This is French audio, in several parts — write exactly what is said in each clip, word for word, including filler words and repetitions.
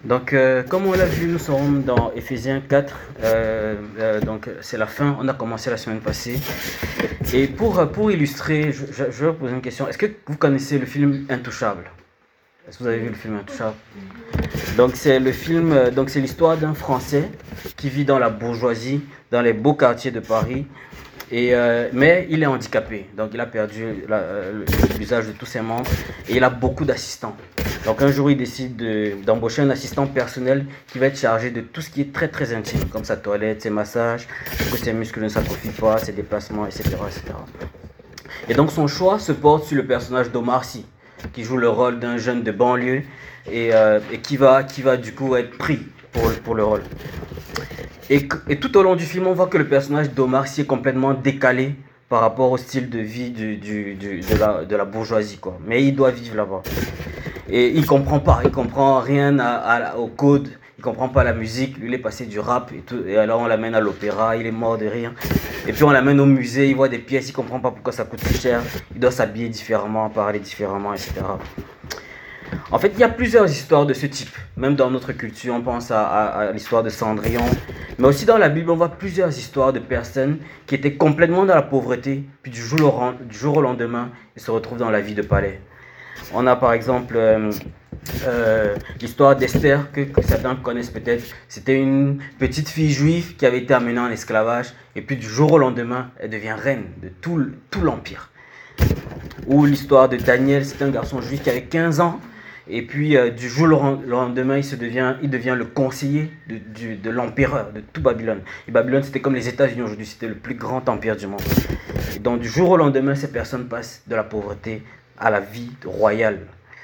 Donc, euh, comme on l'a vu, nous sommes dans Éphésiens quatre. Euh, euh, donc, c'est la fin. On a commencé la semaine passée. Et pour, pour illustrer, je, je, je vais vous poser une question. Est-ce que vous connaissez le film Intouchable? Est-ce que vous avez vu le film Intouchable? Donc, c'est le film. euh, Donc, c'est l'histoire d'un Français qui vit dans la bourgeoisie, dans les beaux quartiers de Paris. Et, euh, mais il est handicapé, donc il a perdu la- euh, l'usage de tous ses membres et il a beaucoup d'assistants. Donc un jour il décide de- d'embaucher un assistant personnel qui va être chargé de tout ce qui est très très intime, comme sa toilette, ses massages, que ses muscles ne s'atrophient pas, ses déplacements, et cetera, et cetera. Et donc son choix se porte sur le personnage d'Omar Sy, qui joue le rôle d'un jeune de banlieue et, euh, et qui, va, qui va du coup être pris pour, pour le rôle. Et, et tout au long du film, on voit que le personnage d'Omar Sy est complètement décalé par rapport au style de vie du, du, du, de, la, de la bourgeoisie, quoi. Mais il doit vivre là-bas. Et il comprend pas, il comprend rien à, à, au code, il comprend pas la musique. Lui, il est passé du rap et tout. Et alors, on l'amène à l'opéra, il est mort de rire. Et puis, on l'amène au musée, il voit des pièces, il comprend pas pourquoi ça coûte si cher. Il doit s'habiller différemment, parler différemment, et cetera. En fait, il y a plusieurs histoires de ce type. Même dans notre culture, on pense à, à, à l'histoire de Cendrillon. Mais aussi dans la Bible, on voit plusieurs histoires de personnes qui étaient complètement dans la pauvreté. Puis du jour au, du jour au lendemain, ils se retrouvent dans la vie de palais. On a par exemple euh, euh, l'histoire d'Esther, que, que certains connaissent peut-être. C'était une petite fille juive qui avait été amenée en esclavage. Et puis du jour au lendemain, elle devient reine de tout, tout l'empire. Ou l'histoire de Daniel, c'est un garçon juif qui avait quinze ans. Et puis, euh, du jour au lendemain, il, se devient, il devient le conseiller de, de, de l'empereur de tout Babylone. Et Babylone, c'était comme les États-Unis aujourd'hui, c'était le plus grand empire du monde. Et donc, du jour au lendemain, ces personnes passent de la pauvreté à la vie royale.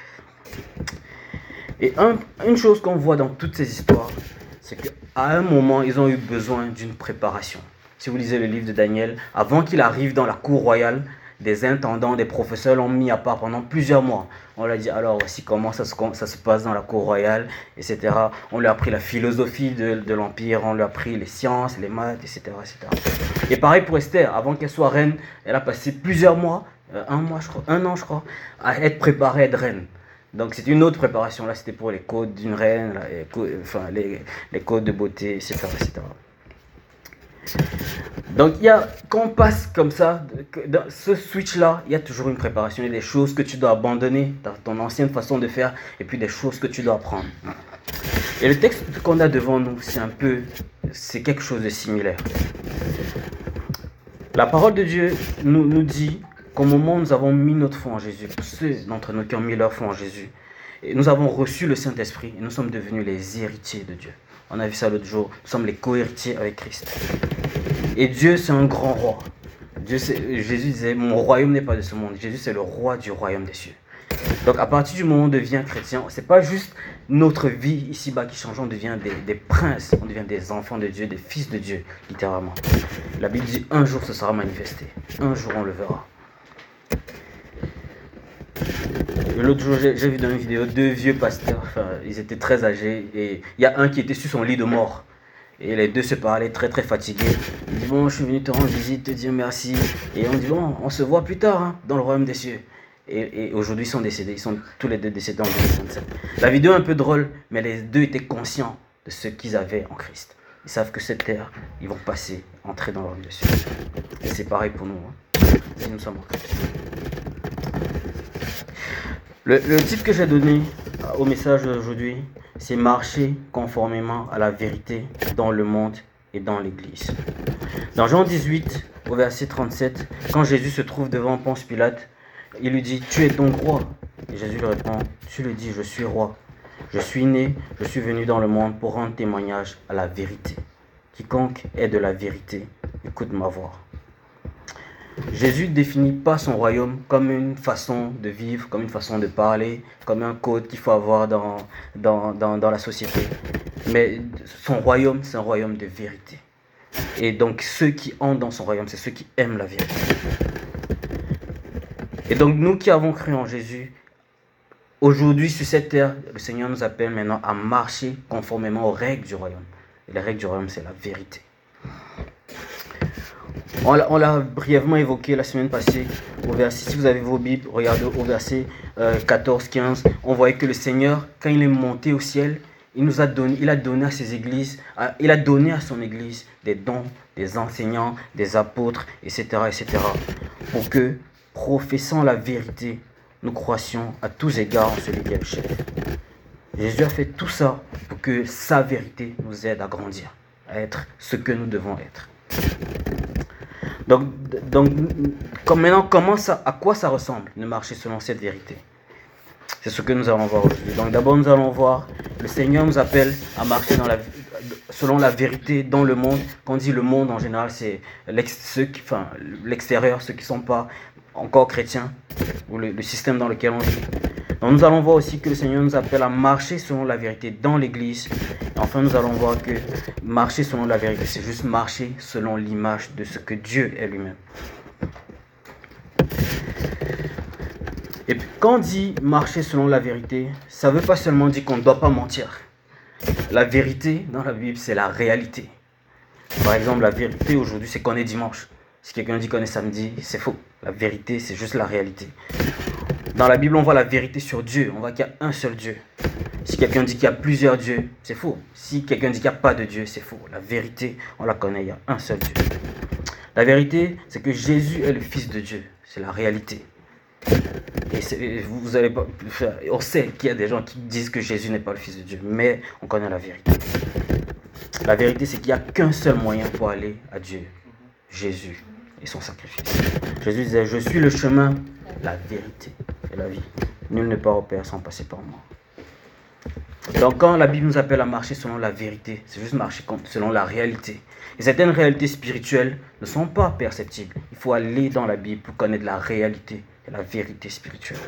Et un, une chose qu'on voit dans toutes ces histoires, c'est qu'à un moment, ils ont eu besoin d'une préparation. Si vous lisez le livre de Daniel, avant qu'il arrive dans la cour royale, des intendants, des professeurs l'ont mis à part pendant plusieurs mois. On lui a dit alors voici comment ça se, ça se passe dans la cour royale, et cetera. On lui a appris la philosophie de, de l'Empire, on lui a appris les sciences, les maths, et cetera, et cetera. Et pareil pour Esther, avant qu'elle soit reine, elle a passé plusieurs mois, euh, un mois je crois, un an je crois, à être préparée à être reine. Donc c'est une autre préparation, là c'était pour les codes d'une reine, là, les, codes, enfin, les, les codes de beauté, et cetera, et cetera. Donc, il y a, quand on passe comme ça, dans ce switch-là, il y a toujours une préparation. Il y a des choses que tu dois abandonner dans ton ancienne façon de faire et puis des choses que tu dois apprendre. Et le texte qu'on a devant nous, c'est un peu, c'est quelque chose de similaire. La parole de Dieu nous, nous dit qu'au moment où nous avons mis notre foi en Jésus, pour ceux d'entre nous qui ont mis leur foi en Jésus, et nous avons reçu le Saint-Esprit et nous sommes devenus les héritiers de Dieu. On a vu ça l'autre jour, nous sommes les co-héritiers avec Christ. Et Dieu, c'est un grand roi. Dieu, Jésus disait, mon royaume n'est pas de ce monde. Jésus, c'est le roi du royaume des cieux. Donc, à partir du moment où on devient chrétien, ce n'est pas juste notre vie ici-bas qui change, on devient des, des princes, on devient des enfants de Dieu, des fils de Dieu, littéralement. La Bible dit, un jour, ce sera manifesté. Un jour, on le verra. L'autre jour, j'ai, j'ai vu dans une vidéo deux vieux pasteurs, enfin, ils étaient très âgés, et il y a un qui était sur son lit de mort. Et les deux se parlaient très très fatigués. Ils disent bon, je suis venu te rendre visite, te dire merci. Et on dit bon, on se voit plus tard hein, dans le royaume des cieux. Et, et aujourd'hui ils sont décédés, ils sont tous les deux décédés en deux mille vingt-sept. La vidéo est un peu drôle, mais les deux étaient conscients de ce qu'ils avaient en Christ. Ils savent que cette terre, ils vont passer, entrer dans le royaume des cieux. Et c'est pareil pour nous, hein, si nous sommes en Christ. Le, le titre que j'ai donné au message d'aujourd'hui, c'est marcher conformément à la vérité dans le monde et dans l'Église. Dans Jean dix-huit, au verset trente-sept, quand Jésus se trouve devant Ponce Pilate, il lui dit « Tu es donc roi ?» Et Jésus lui répond « Tu le dis, je suis roi. Je suis né, je suis venu dans le monde pour rendre témoignage à la vérité. Quiconque est de la vérité, écoute ma voix. » Jésus ne définit pas son royaume comme une façon de vivre, comme une façon de parler, comme un code qu'il faut avoir dans, dans, dans, dans la société. Mais son royaume, c'est un royaume de vérité. Et donc ceux qui entrent dans son royaume, c'est ceux qui aiment la vérité. Et donc nous qui avons cru en Jésus, aujourd'hui sur cette terre, le Seigneur nous appelle maintenant à marcher conformément aux règles du royaume. Et les règles du royaume, c'est la vérité. On l'a, on l'a brièvement évoqué la semaine passée, au verset, si vous avez vos Bibles, regardez au verset euh, quatorze quinze, on voyait que le Seigneur, quand il est monté au ciel, il nous a donné, il a donné à ses églises, à, il a donné à son église des dons, des enseignants, des apôtres, et cetera, et cetera, pour que, professant la vérité, nous croissions à tous égards en celui qui est le chef. Jésus a fait tout ça pour que sa vérité nous aide à grandir, à être ce que nous devons être. Donc, donc comme maintenant, comment ça, à quoi ça ressemble de marcher selon cette vérité? C'est ce que nous allons voir aujourd'hui. Donc d'abord, nous allons voir, le Seigneur nous appelle à marcher dans la, selon la vérité dans le monde. Quand on dit le monde, en général, c'est l'ex, ceux qui, enfin, l'extérieur, ceux qui ne sont pas encore chrétiens, ou le, le système dans lequel on vit. Donc nous allons voir aussi que le Seigneur nous appelle à marcher selon la vérité dans l'Église. Et enfin, nous allons voir que marcher selon la vérité, c'est juste marcher selon l'image de ce que Dieu est lui-même. Et puis, quand on dit marcher selon la vérité, ça ne veut pas seulement dire qu'on ne doit pas mentir. La vérité dans la Bible, c'est la réalité. Par exemple, la vérité aujourd'hui, c'est qu'on est dimanche. Si quelqu'un dit qu'on est samedi, c'est faux. La vérité, c'est juste la réalité. Dans la Bible, on voit la vérité sur Dieu. On voit qu'il y a un seul Dieu. Si quelqu'un dit qu'il y a plusieurs dieux, c'est faux. Si quelqu'un dit qu'il n'y a pas de Dieu, c'est faux. La vérité, on la connaît, il y a un seul Dieu. La vérité, c'est que Jésus est le Fils de Dieu. C'est la réalité. Et vous allez pas, on sait qu'il y a des gens qui disent que Jésus n'est pas le Fils de Dieu, mais on connaît la vérité. La vérité, c'est qu'il n'y a qu'un seul moyen pour aller à Dieu, Jésus et son sacrifice. Jésus disait, je suis le chemin, la vérité et la vie. Nul ne part au Père sans passer par moi. Donc quand la Bible nous appelle à marcher selon la vérité, c'est juste marcher selon la réalité. Et certaines réalités spirituelles ne sont pas perceptibles. Il faut aller dans la Bible pour connaître la réalité et la vérité spirituelle.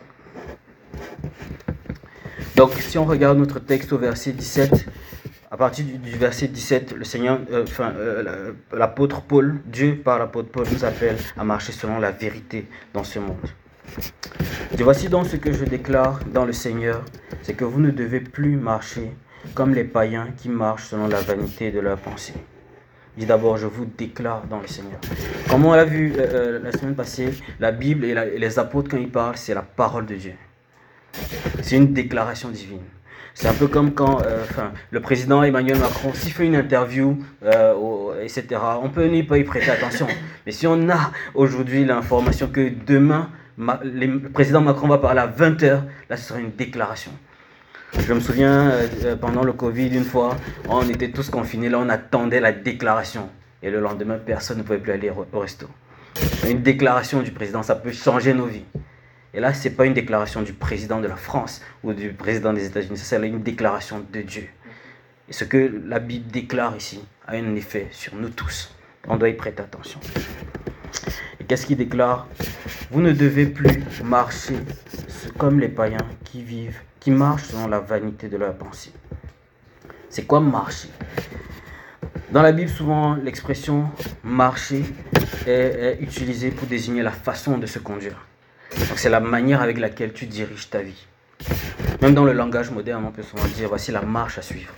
Donc si on regarde notre texte au verset dix-sept, à partir du, du verset dix-sept, le Seigneur, euh, enfin, euh, l'apôtre Paul, Dieu par l'apôtre Paul nous appelle à marcher selon la vérité dans ce monde. Et voici donc ce que je déclare dans le Seigneur, c'est que vous ne devez plus marcher comme les païens qui marchent selon la vanité de leurs pensées. Il dit d'abord, je vous déclare dans le Seigneur. Comme on l'a vu euh, la semaine passée, la Bible et, la, et les apôtres, quand ils parlent, c'est la parole de Dieu. C'est une déclaration divine. C'est un peu comme quand euh, enfin, le président Emmanuel Macron, s'il fait une interview, euh, au, et cetera, on peut n'y pas y prêter attention. Mais si on a aujourd'hui l'information que demain, ma, les, le président Macron va parler à vingt heures, là ce sera une déclaration. Je me souviens, euh, pendant le Covid, une fois, on était tous confinés, là on attendait la déclaration. Et le lendemain, personne ne pouvait plus aller au resto. Une déclaration du président, ça peut changer nos vies. Et là, ce n'est pas une déclaration du président de la France ou du président des États-Unis, c'est une déclaration de Dieu. Et ce que la Bible déclare ici a un effet sur nous tous. On doit y prêter attention. Et qu'est-ce qu'il déclare? Vous ne devez plus marcher comme les païens qui vivent, qui marchent selon la vanité de leurs pensées. C'est quoi marcher? Dans la Bible, souvent, l'expression marcher est, est utilisée pour désigner la façon de se conduire. Donc c'est la manière avec laquelle tu diriges ta vie. Même dans le langage moderne, on peut souvent dire voici la marche à suivre.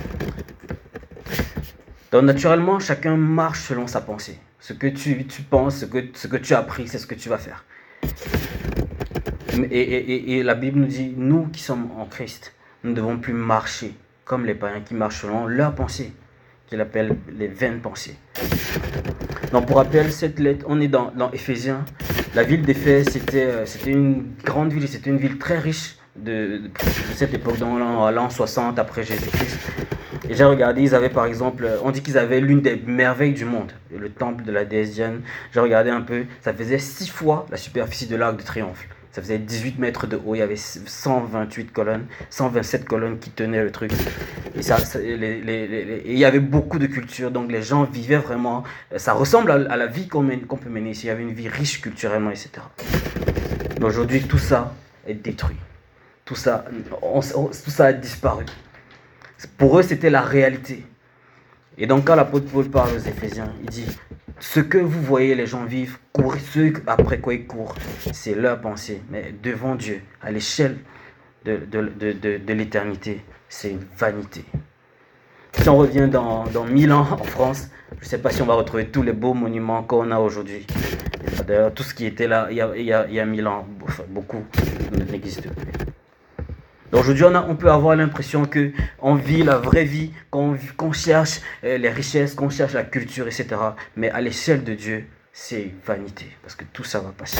Donc naturellement, chacun marche selon sa pensée. Ce que tu, tu penses, ce que, ce que tu as appris, c'est ce que tu vas faire. Et, et, et, et la Bible nous dit, nous qui sommes en Christ, nous ne devons plus marcher comme les païens qui marchent selon leurs pensées, qu'il appelle les vaines pensées. Donc pour rappel, cette lettre, on est dans, dans Éphésiens. La ville d'Éphèse, c'était, c'était une grande ville, c'était une ville très riche de, de, de cette époque, dans l'an soixante après Jésus-Christ. Et j'ai regardé, ils avaient par exemple, on dit qu'ils avaient l'une des merveilles du monde, le temple de la déesse Diane. J'ai regardé un peu, ça faisait six fois la superficie de l'Arc de Triomphe. Ça faisait dix-huit mètres de haut, il y avait cent vingt-huit colonnes, cent vingt-sept colonnes qui tenaient le truc. Et ça, ça les, les, les, les, et il y avait beaucoup de culture, donc les gens vivaient vraiment, ça ressemble à, à la vie qu'on, mène, qu'on peut mener ici, il y avait une vie riche culturellement, et cetera. Mais aujourd'hui, tout ça est détruit. Tout ça, on, on, tout ça a disparu. Pour eux, c'était la réalité. Et donc, quand l'apôtre Paul parle aux Éphésiens, il dit ce que vous voyez les gens vivre, courir, ceux après quoi ils courent, c'est leur pensée. Mais devant Dieu, à l'échelle de, de, de, de, de l'éternité, c'est une vanité. Si on revient dans, dans mille ans en France, je ne sais pas si on va retrouver tous les beaux monuments qu'on a aujourd'hui. D'ailleurs, tout ce qui était là il y a, il y a, il y a mille ans, beaucoup n'existe plus. Aujourd'hui, on, a, on peut avoir l'impression qu'on vit la vraie vie, qu'on qu'on cherche euh, les richesses, qu'on cherche la culture, et cetera. Mais à l'échelle de Dieu, c'est vanité, parce que tout ça va passer.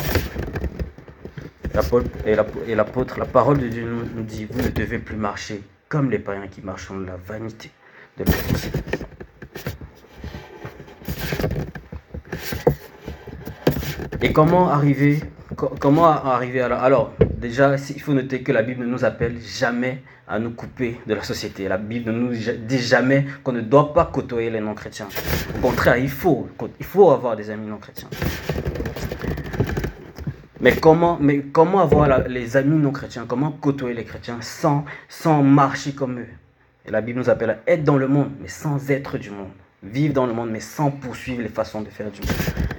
Et l'apôtre, la parole de Dieu nous, nous dit, vous ne devez plus marcher comme les païens qui marchent dans la vanité de leur pensée. Et comment arriver, comment arriver à la... Alors, déjà, il faut noter que la Bible ne nous appelle jamais à nous couper de la société. La Bible ne nous dit jamais qu'on ne doit pas côtoyer les non-chrétiens. Au contraire, il faut, il faut avoir des amis non-chrétiens. Mais comment, mais comment avoir la, les amis non-chrétiens, comment côtoyer les chrétiens sans, sans marcher comme eux? Et la Bible nous appelle à être dans le monde, mais sans être du monde. Vivre dans le monde, mais sans poursuivre les façons de faire du monde.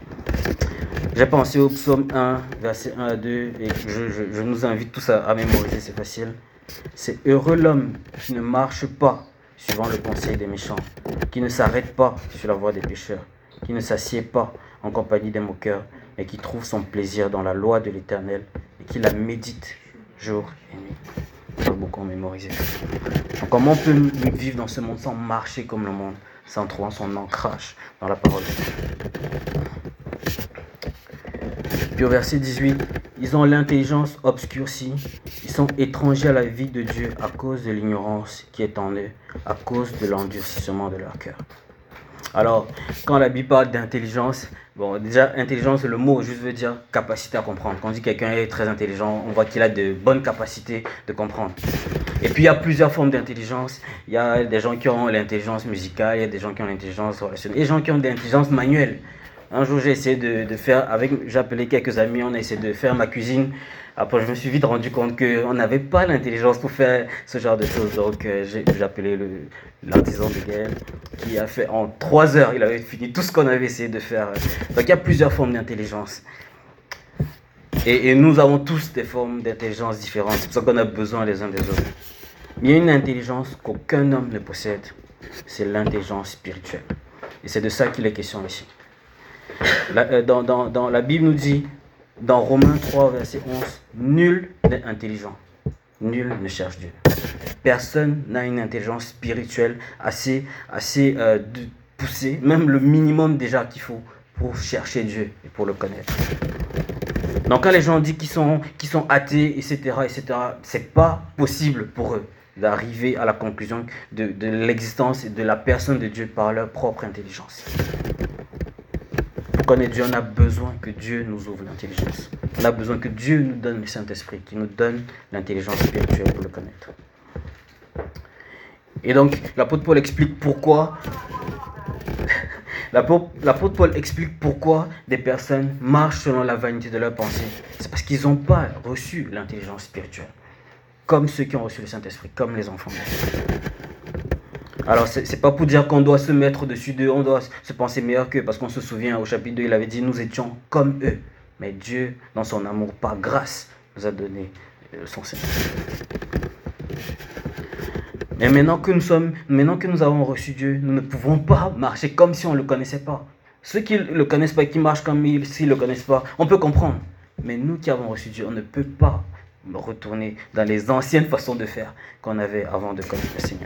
J'ai pensé au psaume un, verset un à deux, et je, je, je nous invite tous à, à mémoriser, c'est facile. C'est heureux l'homme qui ne marche pas suivant le conseil des méchants, qui ne s'arrête pas sur la voie des pécheurs, qui ne s'assied pas en compagnie des moqueurs, mais qui trouve son plaisir dans la loi de l'Éternel et qui la médite jour et nuit. On peut beaucoup mémoriser. Donc, comment on peut vivre dans ce monde sans marcher comme le monde, sans trouver son ancrage dans la parole de Dieu? Puis au verset dix-huit, ils ont l'intelligence obscurcie, ils sont étrangers à la vie de Dieu à cause de l'ignorance qui est en eux, à cause de l'endurcissement de leur cœur. Alors, quand la Bible parle d'intelligence, bon, déjà, intelligence, le mot juste veut dire capacité à comprendre. Quand on dit que quelqu'un est très intelligent, on voit qu'il a de bonnes capacités de comprendre. Et puis, il y a plusieurs formes d'intelligence. Il y a des gens qui ont l'intelligence musicale, il y a des gens qui ont l'intelligence relationnelle, et des gens qui ont de l'intelligence manuelle. Un jour, j'ai essayé de, de faire, avec, j'ai appelé quelques amis, on a essayé de faire ma cuisine. Après, je me suis vite rendu compte qu'on n'avait pas l'intelligence pour faire ce genre de choses. Donc, euh, j'ai, j'ai appelé le, l'artisan de Gaël, qui a fait en trois heures, il avait fini tout ce qu'on avait essayé de faire. Donc, il y a plusieurs formes d'intelligence. Et, et nous avons tous des formes d'intelligence différentes. C'est pour ça qu'on a besoin les uns des autres. Mais il y a une intelligence qu'aucun homme ne possède. C'est l'intelligence spirituelle. Et c'est de ça qu'il est question ici. La, euh, dans, dans, dans la Bible nous dit, dans Romains trois, verset onze, nul n'est intelligent, nul ne cherche Dieu. Personne n'a une intelligence spirituelle assez, assez euh, poussée, même le minimum déjà qu'il faut pour chercher Dieu et pour le connaître. Donc quand les gens disent qu'ils sont, qu'ils sont athées, et cetera, et cetera, c'est pas possible pour eux d'arriver à la conclusion de, de l'existence et de la personne de Dieu par leur propre intelligence. Pour connaître Dieu, on a besoin que Dieu nous ouvre l'intelligence. On a besoin que Dieu nous donne le Saint-Esprit, qui nous donne l'intelligence spirituelle pour le connaître. Et donc, l'apôtre Paul explique pourquoi... L'apôtre Paul explique pourquoi des personnes marchent selon la vanité de leurs pensées. C'est parce qu'ils n'ont pas reçu l'intelligence spirituelle. Comme ceux qui ont reçu le Saint-Esprit, comme les enfants de Dieu. Alors, ce n'est pas pour dire qu'on doit se mettre dessus d'eux, on doit se penser meilleur qu'eux, parce qu'on se souvient, au chapitre deux, il avait dit, nous étions comme eux. Mais Dieu, dans son amour, par grâce, nous a donné son Saint-Esprit. Mais maintenant que nous sommes, maintenant que nous avons reçu Dieu, nous ne pouvons pas marcher comme si on ne le connaissait pas. Ceux qui ne le connaissent pas, qui marchent comme s'ils ne le connaissent pas, on peut comprendre. Mais nous qui avons reçu Dieu, on ne peut pas retourner dans les anciennes façons de faire qu'on avait avant de connaître le Seigneur.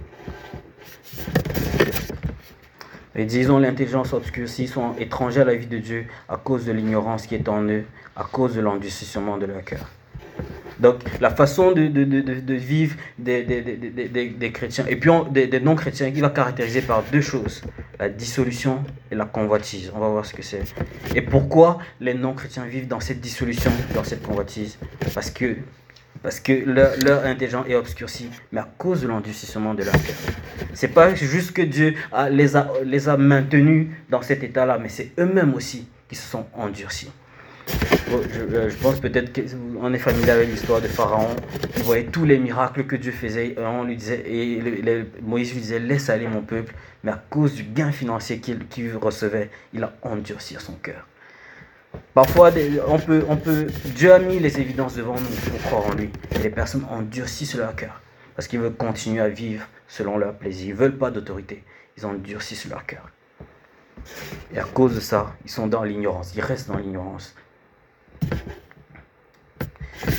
Et disons l'intelligence obscurcie, sont étrangers à la vie de Dieu à cause de l'ignorance qui est en eux, à cause de l'endurcissement de leur cœur. Donc la façon de, de, de, de vivre des, des, des, des, des chrétiens et puis on, des, des non-chrétiens qui va caractériser par deux choses, la dissolution et la convoitise. On va voir ce que c'est. Et pourquoi les non-chrétiens vivent dans cette dissolution, dans cette convoitise? Parce que Parce que leur, leur intelligence est obscurcie, mais à cause de l'endurcissement de leur cœur. Ce n'est pas juste que Dieu a, les, a, les a maintenus dans cet état-là, mais c'est eux-mêmes aussi qui se sont endurcis. Bon, je, je pense peut-être qu'on est familier avec l'histoire de Pharaon. Il voyait tous les miracles que Dieu faisait. Et, on lui disait, et le, le, Moïse lui disait, laisse aller mon peuple. Mais à cause du gain financier qu'il, qu'il recevait, il a endurci son cœur. Parfois, on peut, on peut, Dieu a mis les évidences devant nous pour croire en lui. Et les personnes endurcissent leur cœur parce qu'ils veulent continuer à vivre selon leur plaisir. Ils ne veulent pas d'autorité. Ils endurcissent leur cœur. Et à cause de ça, ils sont dans l'ignorance. Ils restent dans l'ignorance.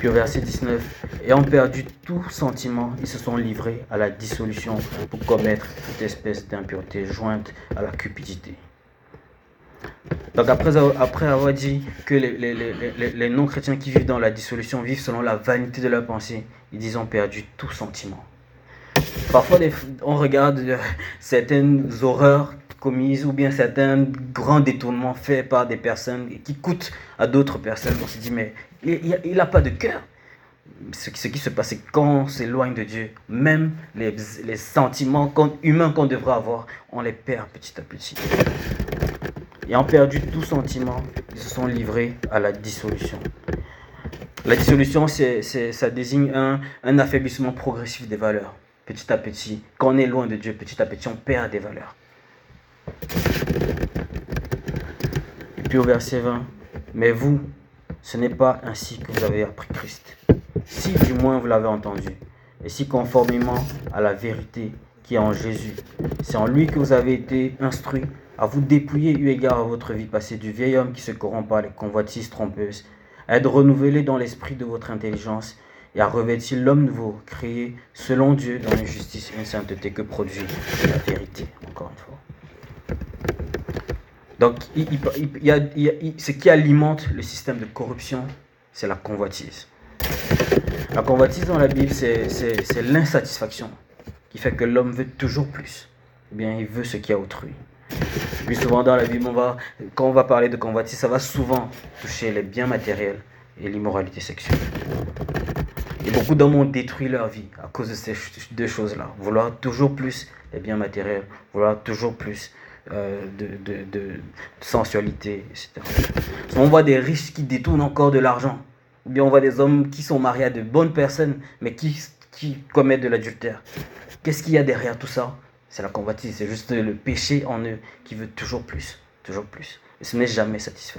Puis au verset dix-neuf, ayant perdu tout sentiment, ils se sont livrés à la dissolution pour commettre toute espèce d'impureté jointe à la cupidité. Donc après, après avoir dit que les, les, les, les non-chrétiens qui vivent dans la dissolution vivent selon la vanité de leur pensée, ils disent ont perdu tout sentiment. Parfois, on regarde certaines horreurs commises ou bien certains grands détournements faits par des personnes qui coûtent à d'autres personnes. On se dit, mais il n'a pas de cœur. Ce qui, ce qui se passe, c'est quand on s'éloigne de Dieu, même les, les sentiments qu'on, humains qu'on devrait avoir, on les perd petit à petit. Ayant perdu tout sentiment, ils se sont livrés à la dissolution. La dissolution, c'est, c'est, ça désigne un, un affaiblissement progressif des valeurs. Petit à petit, quand on est loin de Dieu, petit à petit, on perd des valeurs. Et puis au verset vingt, mais vous, ce n'est pas ainsi que vous avez appris Christ. Si du moins vous l'avez entendu, et si conformément à la vérité qui est en Jésus, c'est en lui que vous avez été instruits à vous dépouiller eu égard à votre vie passée du vieil homme qui se corrompt par les convoitises trompeuses, à être renouvelé dans l'esprit de votre intelligence et à revêtir l'homme nouveau, créé selon Dieu dans une justice et une sainteté que produit la vérité, encore une fois. Donc, il, il, il, y a, il y a, ce qui alimente le système de corruption, c'est la convoitise. La convoitise dans la Bible, c'est, c'est, c'est l'insatisfaction qui fait que l'homme veut toujours plus. Eh bien, il veut ce qu'il y a autrui. Puis souvent dans la Bible, on va, quand on va parler de convoitise, ça va souvent toucher les biens matériels et l'immoralité sexuelle. Et beaucoup d'hommes ont détruit leur vie à cause de ces deux choses-là. Vouloir toujours plus les biens matériels, vouloir toujours plus euh, de, de, de, de sensualité, et cetera. On voit des riches qui détournent encore de l'argent. Ou bien on voit des hommes qui sont mariés à de bonnes personnes, mais qui, qui commettent de l'adultère. Qu'est-ce qu'il y a derrière tout ça? C'est la convoitise, c'est juste le péché en eux qui veut toujours plus, toujours plus. Et ce n'est jamais satisfait.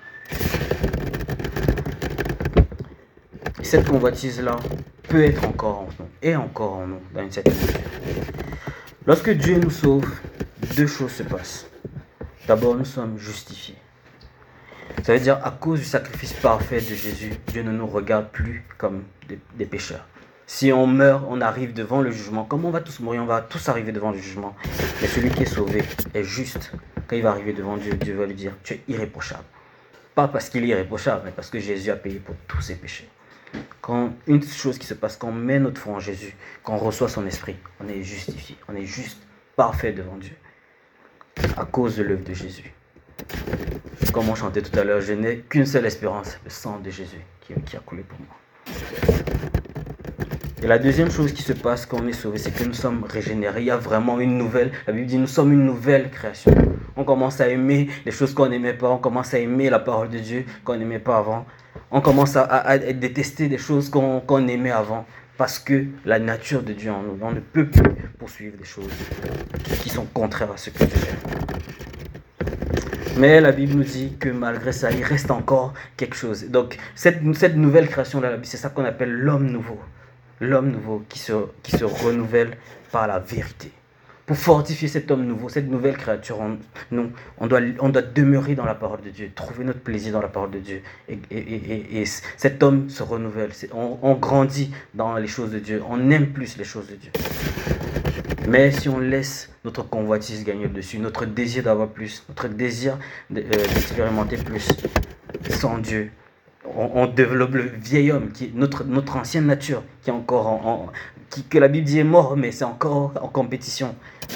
Et cette convoitise-là peut être encore en nous, et encore en nous, dans une certaine mesure. Lorsque Dieu nous sauve, deux choses se passent. D'abord, nous sommes justifiés. Ça veut dire, à cause du sacrifice parfait de Jésus, Dieu ne nous regarde plus comme des, des pécheurs. Si on meurt, on arrive devant le jugement. Comme on va tous mourir, on va tous arriver devant le jugement. Mais celui qui est sauvé est juste. Quand il va arriver devant Dieu, Dieu va lui dire, tu es irréprochable. Pas parce qu'il est irréprochable, mais parce que Jésus a payé pour tous ses péchés. Quand une chose qui se passe, quand on met notre foi en Jésus, quand on reçoit son esprit, on est justifié. On est juste, parfait devant Dieu. À cause de l'œuvre de Jésus. Comme on chantait tout à l'heure, je n'ai qu'une seule espérance, le sang de Jésus qui, qui a coulé pour moi. Et la deuxième chose qui se passe quand on est sauvé, c'est que nous sommes régénérés. Il y a vraiment une nouvelle, la Bible dit, nous sommes une nouvelle création. On commence à aimer les choses qu'on n'aimait pas, on commence à aimer la parole de Dieu qu'on n'aimait pas avant. On commence à, à, à détester des choses qu'on, qu'on aimait avant. Parce que la nature de Dieu en nous, on ne peut plus poursuivre des choses qui sont contraires à ce que Dieu fait. Mais la Bible nous dit que malgré ça, il reste encore quelque chose. Donc cette, cette nouvelle création de la Bible, c'est ça qu'on appelle l'homme nouveau. L'homme nouveau qui se, qui se renouvelle par la vérité. Pour fortifier cet homme nouveau, cette nouvelle créature, on, nous, on, doit, on doit demeurer dans la parole de Dieu, trouver notre plaisir dans la parole de Dieu. Et, et, et, et cet homme se renouvelle. On, on grandit dans les choses de Dieu. On aime plus les choses de Dieu. Mais si on laisse notre convoitise gagner le dessus, notre désir d'avoir plus, notre désir d'expérimenter plus sans Dieu, on, on développe le vieil homme, qui est notre, notre ancienne nature, qui est encore en, en qui, que la Bible dit est mort, mais c'est encore en compétition.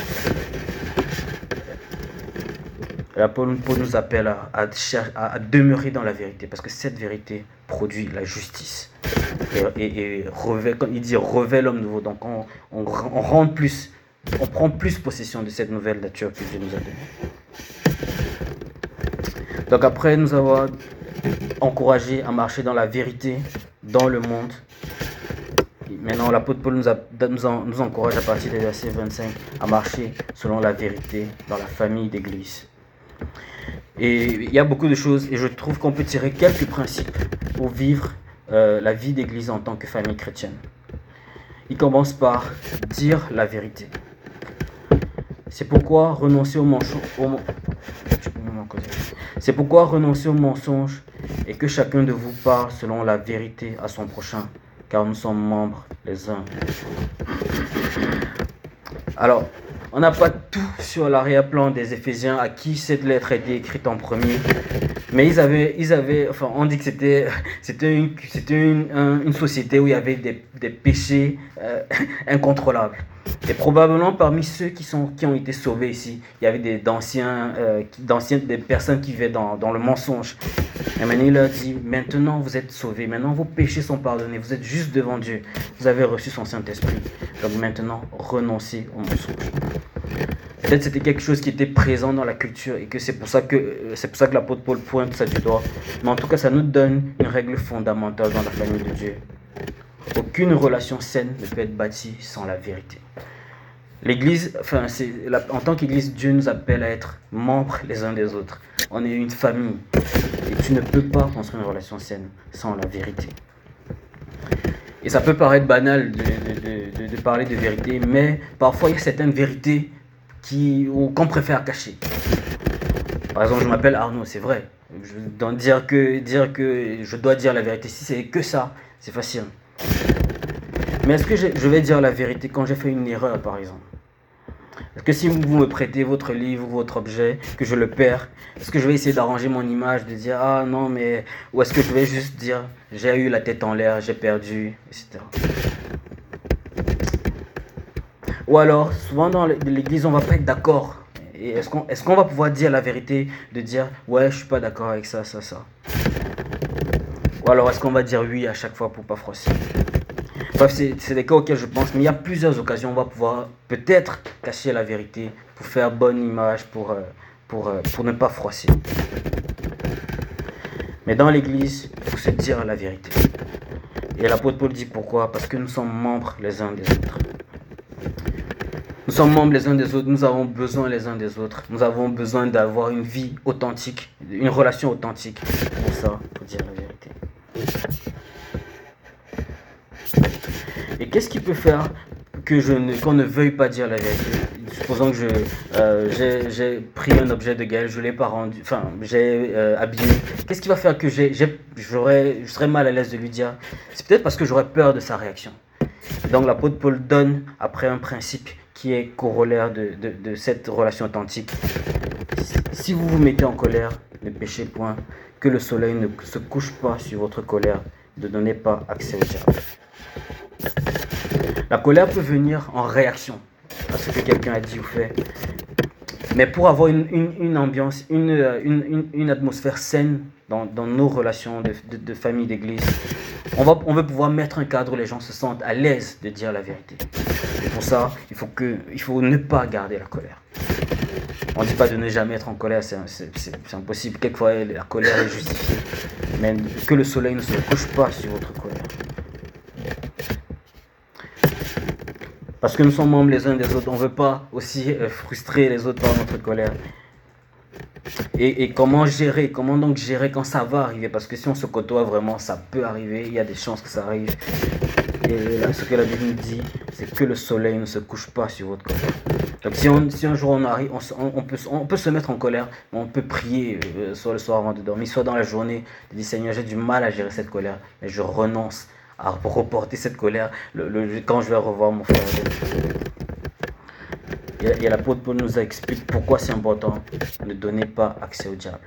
Là, Paul, Paul nous appelle à, à, à, à demeurer dans la vérité, parce que cette vérité produit la justice. Et, et, et revêt, comme il dit, revêt l'homme nouveau. Donc on, on, on rend plus, on prend plus possession de cette nouvelle nature que Dieu nous a donnée. Donc après nous avoir encouragés à marcher dans la vérité, dans le monde, maintenant l'apôtre Paul nous, a, nous, en, nous encourage à partir du verset vingt-cinq à marcher selon la vérité dans la famille d'église. Et il y a beaucoup de choses et je trouve qu'on peut tirer quelques principes pour vivre euh, la vie d'église en tant que famille chrétienne. Il commence par dire la vérité. C'est pourquoi renoncer au mensonge. Au... C'est pourquoi renoncez au mensonge et que chacun de vous parle selon la vérité à son prochain, car nous sommes membres les uns. Alors, on n'a pas tout sur l'arrière-plan des Éphésiens à qui cette lettre a été écrite en premier, mais ils avaient, ils avaient, enfin, on dit que c'était, c'était une, c'était une, un, une société où il y avait des, des péchés euh, incontrôlables. Et probablement parmi ceux qui, sont, qui ont été sauvés ici, il y avait des, d'anciens, euh, d'anciens, des personnes qui vivaient dans, dans le mensonge. Et maintenant, il leur dit, maintenant vous êtes sauvés, maintenant vos péchés sont pardonnés, vous êtes juste devant Dieu, vous avez reçu son Saint-Esprit. Donc maintenant, renoncez au mensonge. Peut-être c'était quelque chose qui était présent dans la culture et que c'est pour ça que, c'est pour ça que l'apôtre Paul pointe ça du doigt. Mais en tout cas, ça nous donne une règle fondamentale dans la famille de Dieu. Aucune relation saine ne peut être bâtie sans la vérité. L'Église, enfin, c'est, la, en tant qu'Église, Dieu nous appelle à être membres les uns des autres. On est une famille. Et tu ne peux pas construire une relation saine sans la vérité. Et ça peut paraître banal de, de, de, de parler de vérité, mais parfois il y a certaines vérités qui, qu'on préfère cacher. Par exemple, je m'appelle Arnaud, c'est vrai. Je dois dire que, dire que je dois dire la vérité. Si c'est que ça, c'est facile. Mais est-ce que je, je vais dire la vérité quand j'ai fait une erreur, par exemple? Est-ce que si vous me prêtez votre livre, votre objet, que je le perds, est-ce que je vais essayer d'arranger mon image, de dire « Ah non, mais... » Ou est-ce que je vais juste dire « J'ai eu la tête en l'air, j'ai perdu, et cetera » Ou alors, souvent dans l'église, on ne va pas être d'accord. Et est-ce qu'on, est-ce qu'on va pouvoir dire la vérité, de dire « Ouais, je ne suis pas d'accord avec ça, ça, ça » Ou alors, est-ce qu'on va dire « Oui » à chaque fois pour ne pas froisser? Bref, c'est, c'est des cas auxquels je pense, mais il y a plusieurs occasions où on va pouvoir peut-être cacher la vérité pour faire bonne image, pour, euh, pour, euh, pour ne pas froisser. Mais dans l'église, il faut se dire la vérité. Et l'apôtre Paul dit pourquoi? Parce que nous sommes membres les uns des autres. Nous sommes membres les uns des autres, nous avons besoin les uns des autres. Nous avons besoin d'avoir une vie authentique, une relation authentique. Pour ça, il faut dire la vérité. Et qu'est-ce qui peut faire que je ne, qu'on ne veuille pas dire la vérité? Supposons que je, euh, j'ai, j'ai pris un objet de Gaël, je ne l'ai pas rendu, enfin, j'ai euh, abîmé. Qu'est-ce qui va faire que j'ai, j'ai, j'aurais, je serais mal à l'aise de lui dire? C'est peut-être parce que j'aurais peur de sa réaction. Donc l'apôtre Paul donne après un principe qui est corollaire de, de, de cette relation authentique. Si vous vous mettez en colère, ne péchez point, que le soleil ne se couche pas sur votre colère, ne donnez pas accès au diable. La colère peut venir en réaction à ce que quelqu'un a dit ou fait. Mais pour avoir une, une, une ambiance, une, une, une, une atmosphère saine dans, dans nos relations de, de, de famille, d'église, on, va, on veut pouvoir mettre un cadre où les gens se sentent à l'aise de dire la vérité. Et pour ça, il faut, que, il faut ne pas garder la colère. On ne dit pas de ne jamais être en colère, c'est, c'est, c'est, c'est impossible. Quelquefois, la colère est justifiée. Mais que le soleil ne se couche pas sur votre colère. Parce que nous sommes membres les uns des autres, on ne veut pas aussi euh, frustrer les autres par notre colère. Et, et comment gérer, comment donc gérer quand ça va arriver? Parce que si on se côtoie vraiment, ça peut arriver, il y a des chances que ça arrive. Et là, ce que la Bible nous dit, c'est que le soleil ne se couche pas sur votre colère. Donc si, on, si un jour on arrive, on, on, peut, on peut se mettre en colère, mais on peut prier euh, soit le soir avant de dormir, soit dans la journée, de dire Seigneur, j'ai du mal à gérer cette colère, mais je renonce à reporter cette colère le, le, quand je vais revoir mon frère. Et, et l'apôtre Paul nous explique pourquoi c'est important. Ne donnez pas accès au diable.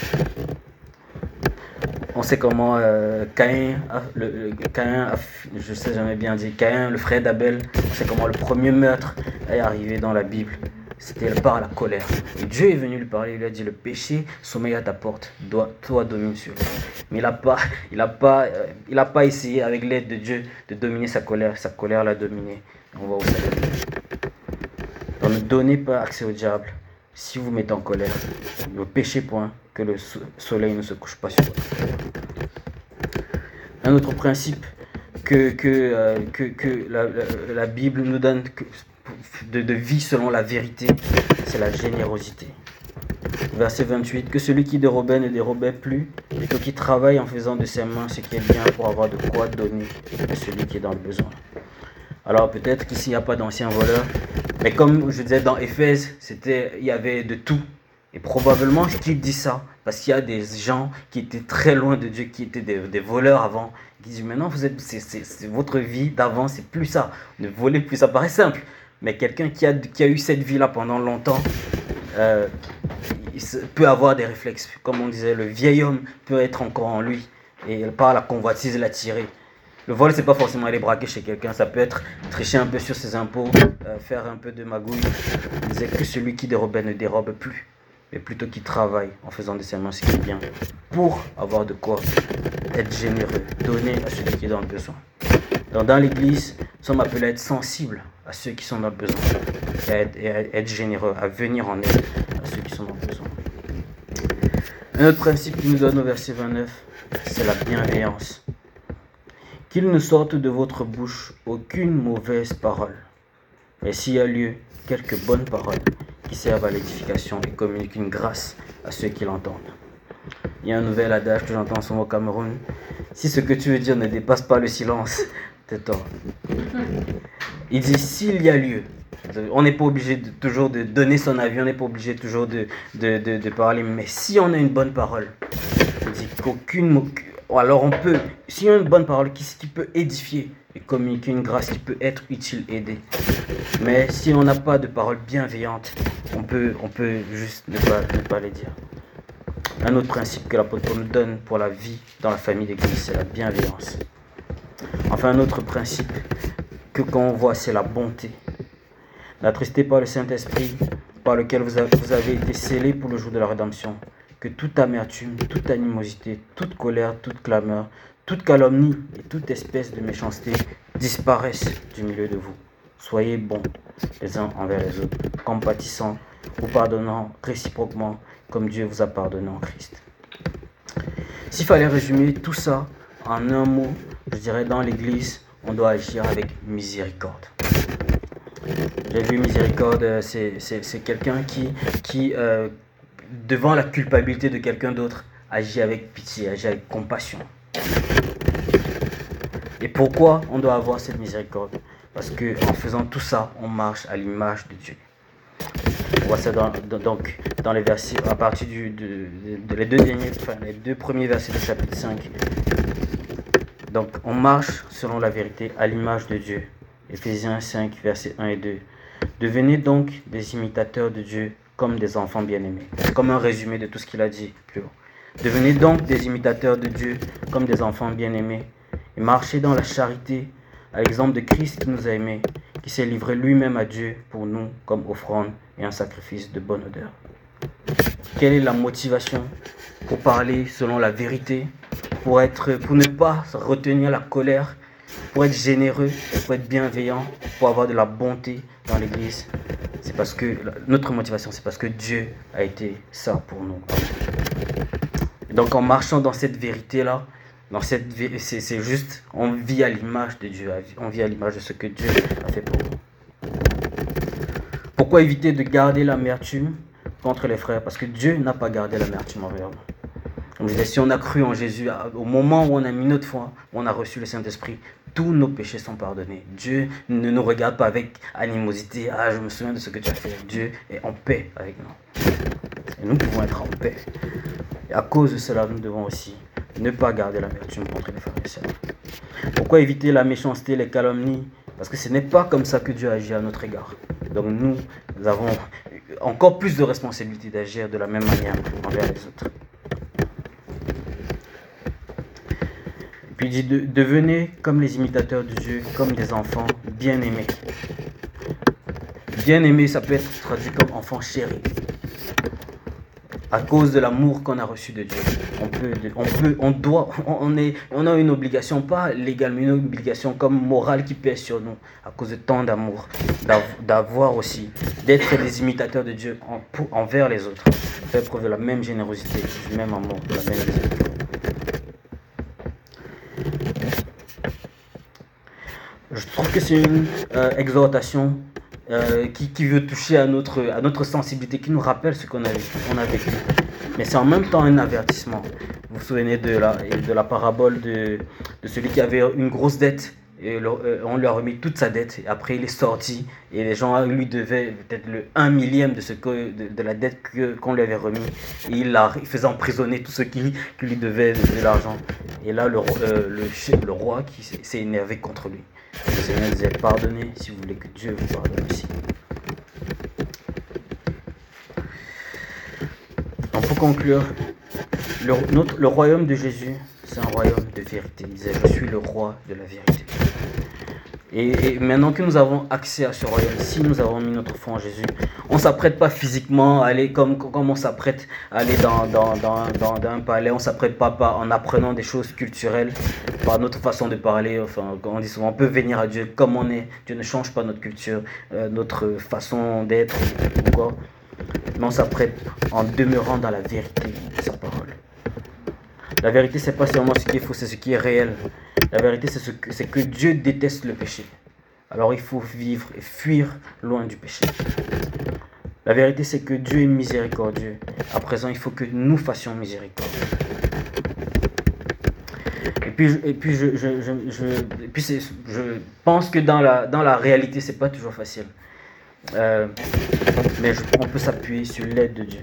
On sait comment euh, Caïn, le, le, Caïn a, je sais jamais bien dire, Caïn, le frère d'Abel, on sait comment le premier meurtre est arrivé dans la Bible. C'était par la colère. Et Dieu est venu lui parler, il lui a dit, le péché sommeille à ta porte, dois, toi domine sur lui. Mais il n'a pas, il a pas, euh, il a pas essayé avec l'aide de Dieu de dominer sa colère. Sa colère l'a dominé. On va où ça va. Donc ne donnez pas accès au diable. Si vous mettez en colère, ne péchez point, que le soleil ne se couche pas sur vous. Un autre principe que, que, euh, que, que la, la, la Bible nous donne que, de, de vie selon la vérité, c'est la générosité. Verset vingt-huit, que celui qui dérobait ne dérobait plus, et que qui travaille en faisant de ses mains ce qui est bien pour avoir de quoi donner à celui qui est dans le besoin. Alors peut-être qu'ici il n'y a pas d'anciens voleurs, mais comme je disais dans Éphèse, c'était, il y avait de tout. Et probablement qu'il dit ça parce qu'il y a des gens qui étaient très loin de Dieu, qui étaient des, des voleurs avant, qui disent maintenant vous êtes, c'est, c'est, c'est votre vie d'avant, c'est plus ça. Ne volez plus, ça paraît simple. Mais quelqu'un qui a, qui a eu cette vie-là pendant longtemps euh, il peut avoir des réflexes. Comme on disait, le vieil homme peut être encore en lui et par la convoitise l'attirer. Le vol, c'est pas forcément aller braquer chez quelqu'un, ça peut être tricher un peu sur ses impôts, euh, faire un peu de magouille. Il disait que celui qui dérobait ne dérobe plus, mais plutôt qui travaille en faisant de ses mains ce qui est bien, pour avoir de quoi être généreux, donner à celui qui est dans le besoin. Donc dans l'église, nous sommes appelés à être sensibles à ceux qui sont dans le besoin, et à être, et à être généreux, à venir en aide à ceux qui sont dans le besoin. Un autre principe qu'il nous donne au verset vingt-neuf, c'est la bienveillance. Qu'il ne sorte de votre bouche aucune mauvaise parole, mais s'il y a lieu, quelques bonnes paroles qui servent à l'édification et communiquent une grâce à ceux qui l'entendent. Il y a un nouvel adage que j'entends souvent au Cameroun. Si ce que tu veux dire ne dépasse pas le silence, tais-toi. Il dit s'il y a lieu. On n'est pas obligé de, toujours de donner son avis, on n'est pas obligé toujours de, de, de, de parler, mais si on a une bonne parole, il dit qu'aucune... Alors on peut, s'il y a une bonne parole qui, qui peut édifier et communiquer une grâce qui peut être utile, aider. Mais si on n'a pas de parole bienveillante, on peut, on peut juste ne pas, ne pas les dire. Un autre principe que l'apôtre Paul nous donne pour la vie dans la famille d'église, c'est la bienveillance. Enfin, un autre principe que quand on voit, c'est la bonté. N'attristez pas le Saint-Esprit par lequel vous avez, vous avez été scellés pour le jour de la rédemption. Que toute amertume, toute animosité, toute colère, toute clameur, toute calomnie et toute espèce de méchanceté disparaissent du milieu de vous. Soyez bons les uns envers les autres, compatissants, vous pardonnant réciproquement comme Dieu vous a pardonné en Christ. S'il fallait résumer tout ça en un mot, je dirais dans l'Église, on doit agir avec miséricorde. J'ai vu miséricorde, c'est, c'est, c'est quelqu'un qui... qui euh, devant la culpabilité de quelqu'un d'autre, agit avec pitié, agit avec compassion. Et pourquoi on doit avoir cette miséricorde? Parce qu'en faisant tout ça, on marche à l'image de Dieu. On voit ça dans, dans, donc, dans les versets, à partir du, de, de, de les, deux derniers, enfin, les deux premiers versets du chapitre cinq. Donc, on marche selon la vérité à l'image de Dieu. Éphésiens cinq, versets un et deux. Devenez donc des imitateurs de Dieu comme des enfants bien-aimés. C'est comme un résumé de tout ce qu'il a dit plus haut. Devenez donc des imitateurs de Dieu comme des enfants bien-aimés et marchez dans la charité à l'exemple de Christ qui nous a aimés, qui s'est livré lui-même à Dieu pour nous comme offrande et un sacrifice de bonne odeur. Quelle est la motivation pour parler selon la vérité, pour, être, pour ne pas retenir la colère, pour être généreux, pour être bienveillant, pour avoir de la bonté dans l'Église? C'est parce que notre motivation, c'est parce que Dieu a été ça pour nous. Donc en marchant dans cette vérité-là, dans cette, c'est, c'est juste, on vit à l'image de Dieu, on vit à l'image de ce que Dieu a fait pour nous. Pourquoi éviter de garder l'amertume contre les frères? Parce que Dieu n'a pas gardé l'amertume envers nous. Comme je disais, si on a cru en Jésus, au moment où on a mis notre foi, où on a reçu le Saint-Esprit, tous nos péchés sont pardonnés. Dieu ne nous regarde pas avec animosité. Ah, je me souviens de ce que tu as fait. Dieu est en paix avec nous. Et nous pouvons être en paix. Et à cause de cela, nous devons aussi ne pas garder l'amertume contre les frères et sœurs. Pourquoi éviter la méchanceté, les calomnies? Parce que ce n'est pas comme ça que Dieu agit à notre égard. Donc nous, nous avons encore plus de responsabilité d'agir de la même manière envers les autres. Puis il dit, de, devenez comme les imitateurs de Dieu, comme des enfants bien-aimés. Bien-aimé, ça peut être traduit comme enfant chéri. À cause de l'amour qu'on a reçu de Dieu, on peut, on peut, on doit, on est, on a une obligation, pas légale, mais une obligation comme morale qui pèse sur nous, à cause de tant d'amour, d'avoir aussi, d'être des imitateurs de Dieu en, pour, envers les autres, faire preuve de la même générosité, du même amour, de la même miséricorde. Je trouve que c'est une euh, exhortation euh, qui, qui veut toucher à notre, à notre sensibilité, qui nous rappelle ce qu'on a vécu, qu'on a vécu. Mais c'est en même temps un avertissement. Vous vous souvenez de la, de la parabole de, de celui qui avait une grosse dette Et le- euh, on lui a remis toute sa dette. Et après, il est sorti. Et les gens lui devaient peut-être le un millième de, ce que, de, de la dette que, qu'on lui avait remis. Et il, l'a, il faisait emprisonner tous ceux qui, qui lui devaient de, de l'argent. Et là, le, ro- euh, le, che- le roi qui s'est, s'est énervé contre lui. Le Seigneur disait, pardonnez si vous voulez que Dieu vous pardonne aussi. Donc pour conclure, le, notre, le royaume de Jésus, c'est un royaume de vérité. Il disait, je suis le roi de la vérité. Et, et maintenant que nous avons accès à ce royaume, si nous avons mis notre foi en Jésus, on ne s'apprête pas physiquement à aller comme, comme on s'apprête à aller dans, dans, dans, dans, dans un palais. On ne s'apprête pas, pas en apprenant des choses culturelles, par notre façon de parler. Enfin, on dit souvent, on peut venir à Dieu comme on est. Dieu ne change pas notre culture, euh, notre façon d'être ou quoi. Mais on s'apprête en demeurant dans la vérité de sa parole. La vérité, c'est pas seulement ce qui est faux, c'est ce qui est réel. La vérité, c'est, ce que, c'est que Dieu déteste le péché. Alors il faut vivre et fuir loin du péché. La vérité, c'est que Dieu est miséricordieux. À présent, il faut que nous fassions miséricorde. Et puis, et puis, je, je, je, je, et puis c'est, je pense que dans la, dans la réalité, c'est pas toujours facile. Euh, mais je, on peut s'appuyer sur l'aide de Dieu.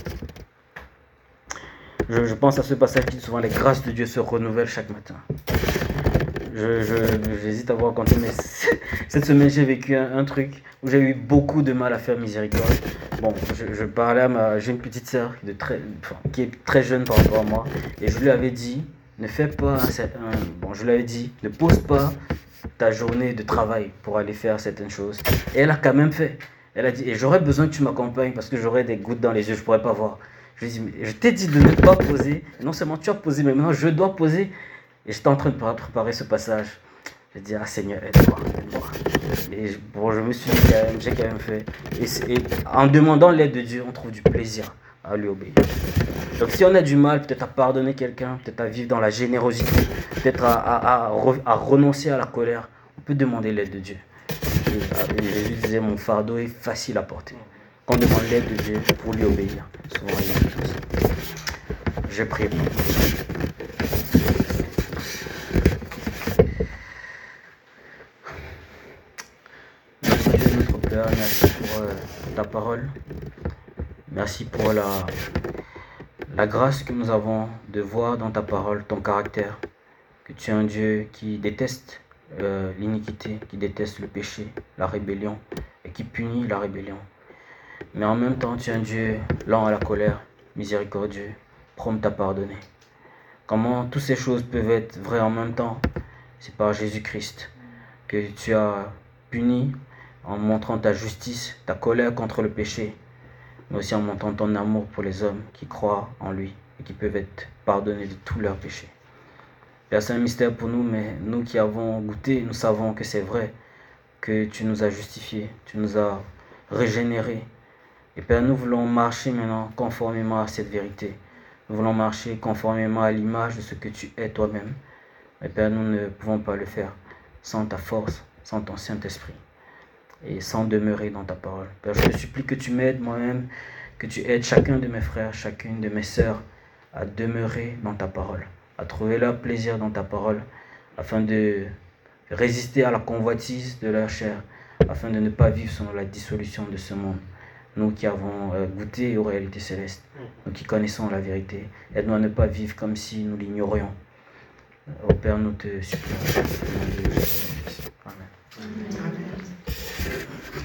Je, je pense à ce passage qui dit souvent les grâces de Dieu se renouvellent chaque matin. Je, je, j'hésite à vous raconter, mais cette semaine j'ai vécu un, un truc où j'ai eu beaucoup de mal à faire miséricorde. Bon, je, je parlais à ma, j'ai une petite sœur de très, enfin, qui est très jeune par rapport à moi, et je lui avais dit, ne fais pas un, un, bon, je lui avais dit, ne pose pas ta journée de travail pour aller faire certaines choses. Et elle a quand même fait. Elle a dit, et j'aurais besoin que tu m'accompagnes parce que j'aurais des gouttes dans les yeux, je pourrais pas voir. Je lui ai dit, mais je t'ai dit de ne pas poser. Et non seulement tu as posé, mais maintenant je dois poser. Et j'étais en train de préparer ce passage. J'ai dit, ah Seigneur, aide-moi, aide-moi. Et bon, je me suis dit, quand même, j'ai quand même fait. Et, et en demandant l'aide de Dieu, on trouve du plaisir à lui obéir. Donc si on a du mal peut-être à pardonner quelqu'un, peut-être à vivre dans la générosité, peut-être à, à, à, à renoncer à la colère, on peut demander l'aide de Dieu. Et, et Jésus disait, mon fardeau est facile à porter. Quand on demande l'aide de Dieu pour lui obéir, souvent il est tout ça. Je prie pour vous. Merci Dieu notre Père, merci pour euh, ta parole. Merci pour la, la grâce que nous avons de voir dans ta parole ton caractère. Que tu es un Dieu qui déteste euh, l'iniquité, qui déteste le péché, la rébellion, et qui punit la rébellion. Mais en même temps, tu es un Dieu lent à la colère, miséricordieux, prompt à pardonner. Comment toutes ces choses peuvent être vraies en même temps? C'est par Jésus-Christ que tu as puni en montrant ta justice, ta colère contre le péché, mais aussi en montrant ton amour pour les hommes qui croient en lui et qui peuvent être pardonnés de tous leurs péchés. Père, c'est un mystère pour nous, mais nous qui avons goûté, nous savons que c'est vrai, que tu nous as justifiés, tu nous as régénérés. Et Père, nous voulons marcher maintenant conformément à cette vérité. Nous voulons marcher conformément à l'image de ce que tu es toi-même. Mais Père, nous ne pouvons pas le faire sans ta force, sans ton Saint-Esprit et sans demeurer dans ta parole. Père, je te supplie que tu m'aides moi-même, que tu aides chacun de mes frères, chacune de mes sœurs à demeurer dans ta parole, à trouver leur plaisir dans ta parole, afin de résister à la convoitise de leur chair, afin de ne pas vivre selon la dissolution de ce monde. Nous qui avons euh, goûté aux réalités célestes, nous qui connaissons la vérité, aide-nous à ne pas vivre comme si nous l'ignorions. Au Père, nous te supplions.